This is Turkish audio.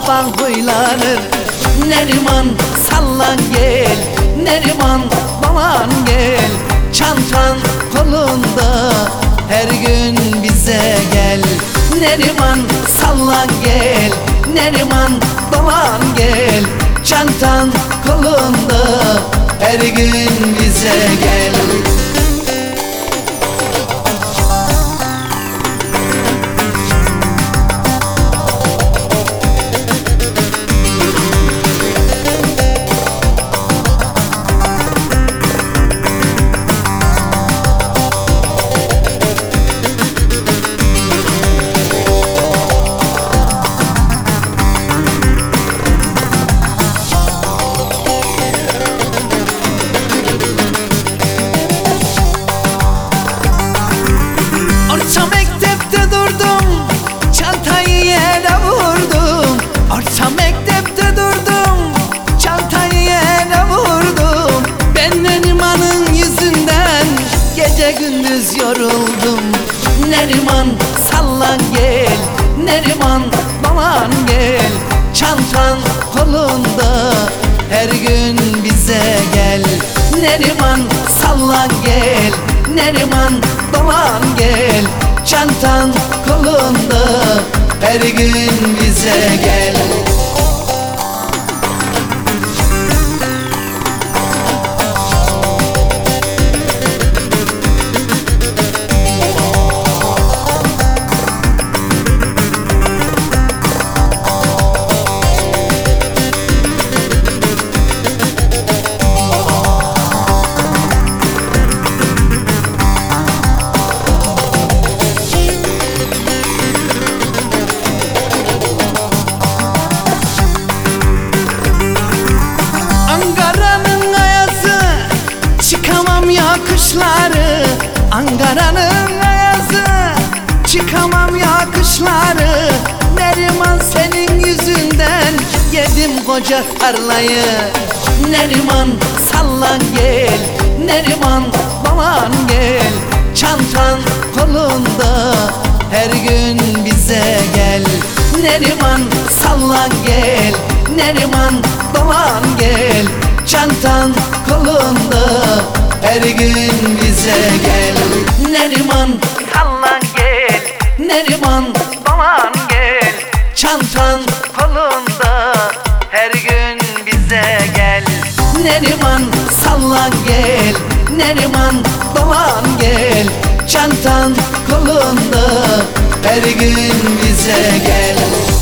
baban huylanır. Neriman sallan gel, Neriman baban gel. Çantan kolunda her gün bize gel. Neriman sallan gel, Neriman baban gel. Çantan kolunda her gün bize gel. Orta mektepte durdum, çantayı yere vurdum. Orta mektepte durdum, çantayı yere vurdum. Ben Neriman'ın yüzünden gece gündüz yoruldum. Neriman sallan gel, Neriman baban gel. Çantan kolunda her gün bize gel. Neriman sallan gel, Neriman baban gel. Çantan kolunda her gün bize gel. Kışları, Ankara'nın ayazı, çıkamam ya kışları. Neriman senin yüzünden yedim koca tarlayı. Neriman sallan gel, Neriman baban gel. Çantan kolunda her gün bize gel. Neriman sallan gel, Neriman baban gel. Çantan kolunda her gün bize gel. Neriman sallan gel, Neriman baban gel. Çantan kolunda her gün bize gel. Neriman sallan gel, Neriman baban gel. Çantan kolunda her gün bize gel.